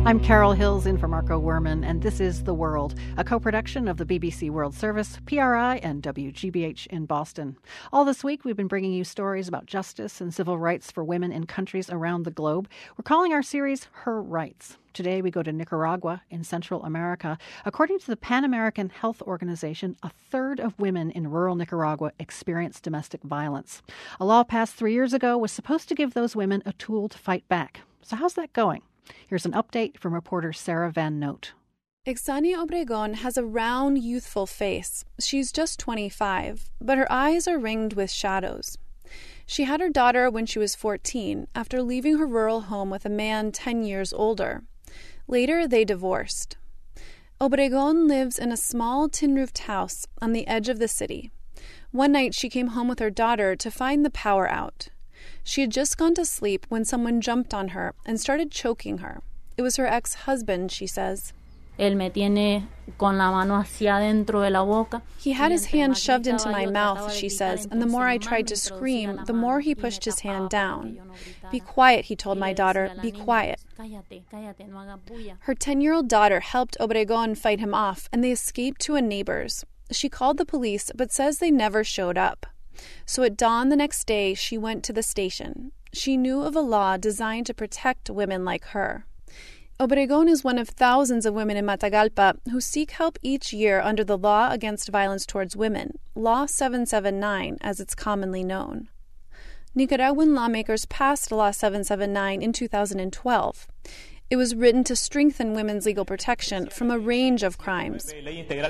I'm Carol Hills in for Marco Werman, and this is The World, a co-production of the BBC World Service, PRI, and WGBH in Boston. All this week, we've been bringing you stories about justice and civil rights for women in countries around the globe. We're calling our series Her Rights. Today, we go to Nicaragua in Central America. According to the Pan American Health Organization, a third of women in rural Nicaragua experience domestic violence. A law passed 3 years ago was supposed to give those women a tool to fight back. So how's that going? Here's an update from reporter Sarah Van Note. Ixania Obregon has a round, youthful face. She's just 25, but her eyes are ringed with shadows. She had her daughter when she was 14, after leaving her rural home with a man 10 years older. Later, they divorced. Obregon lives in a small tin-roofed house on the edge of the city. One night, she came home with her daughter to find the power out. She had just gone to sleep when someone jumped on her and started choking her. It was her ex-husband, she says. Él me tiene con la mano hacia adentro de la boca. He had his hand shoved into my mouth, she says, and the more I tried to scream, the more he pushed his hand down. Be quiet, he told my daughter, be quiet. Her 10-year-old daughter helped Obregon fight him off, and they escaped to a neighbor's. She called the police, but says they never showed up. So at dawn the next day, she went to the station. She knew of a law designed to protect women like her. Obregon is one of thousands of women in Matagalpa who seek help each year under the Law Against Violence Towards Women, Law 779, as it's commonly known. Nicaraguan lawmakers passed Law 779 in 2012. It was written to strengthen women's legal protection from a range of crimes. This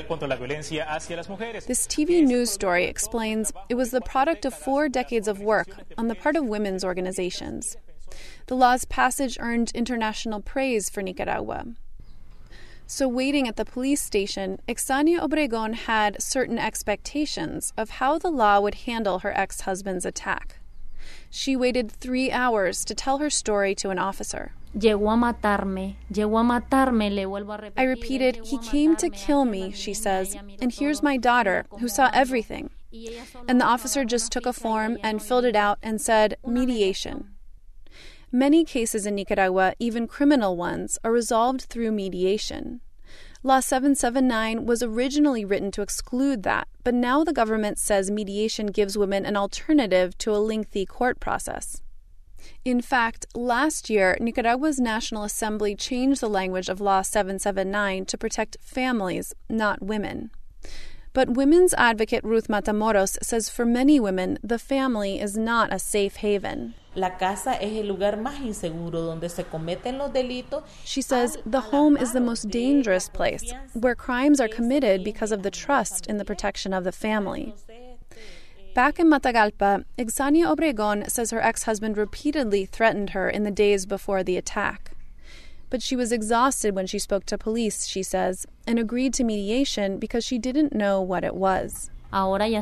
TV news story explains it was the product of 4 decades of work on the part of women's organizations. The law's passage earned international praise for Nicaragua. So waiting at the police station, Ixania Obregon had certain expectations of how the law would handle her ex-husband's attack. She waited 3 hours to tell her story to an officer. I repeated, he came to kill me, she says, and here's my daughter, who saw everything. And the officer just took a form and filled it out and said, mediation. Many cases in Nicaragua, even criminal ones, are resolved through mediation. Law 779 was originally written to exclude that, but now the government says mediation gives women an alternative to a lengthy court process. In fact, last year, Nicaragua's National Assembly changed the language of Law 779 to protect families, not women. But women's advocate Ruth Matamoros says for many women, the family is not a safe haven. She says the home is the most dangerous place, where crimes are committed because of the trust in the protection of the family. Back in Matagalpa, Ixania Obregon says her ex-husband repeatedly threatened her in the days before the attack. But she was exhausted when she spoke to police, she says, and agreed to mediation because she didn't know what it was. Now I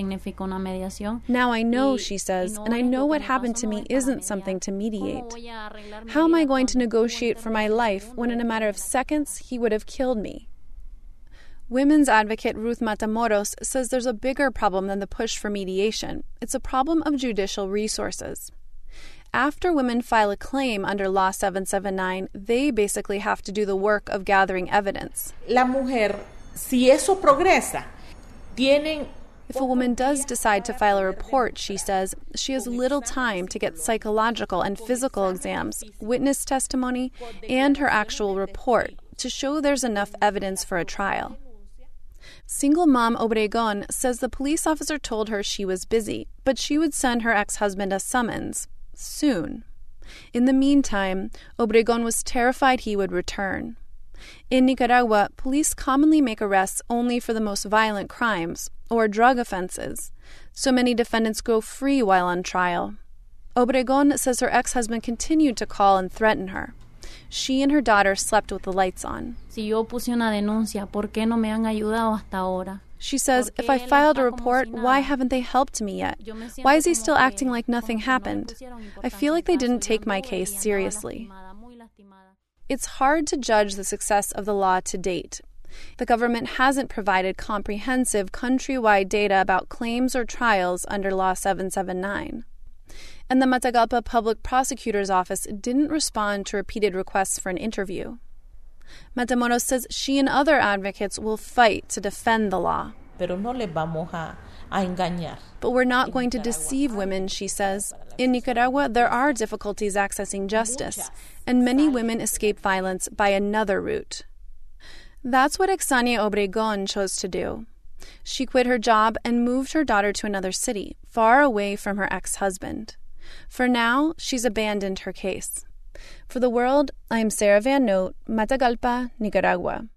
know, she says, and I know what happened to me isn't something to mediate. How am I going to negotiate for my life when in a matter of seconds he would have killed me? Women's advocate Ruth Matamoros says there's a bigger problem than the push for mediation. It's a problem of judicial resources. After women file a claim under Law 779, they basically have to do the work of gathering evidence. If a woman does decide to file a report, she says, she has little time to get psychological and physical exams, witness testimony, and her actual report to show there's enough evidence for a trial. Single mom Obregon says the police officer told her she was busy, but she would send her ex-husband a summons soon. In the meantime, Obregon was terrified he would return. In Nicaragua, police commonly make arrests only for the most violent crimes or drug offenses, so many defendants go free while on trial. Obregon says her ex-husband continued to call and threaten her. She and her daughter slept with the lights on. She says, if I filed a report, why haven't they helped me yet? Why is he still acting like nothing happened? I feel like they didn't take my case seriously. It's hard to judge the success of the law to date. The government hasn't provided comprehensive countrywide data about claims or trials under Law 779. And the Matagalpa Public Prosecutor's Office didn't respond to repeated requests for an interview. Matamoros says she and other advocates will fight to defend the law. Pero no le vamos a engañar. But we're not going to deceive women, she says. In Nicaragua, there are difficulties accessing justice, and many women escape violence by another route. That's what Exania Obregon chose to do. She quit her job and moved her daughter to another city, far away from her ex-husband. For now, she's abandoned her case. For The World, I'm Sarah Van Note, Matagalpa, Nicaragua.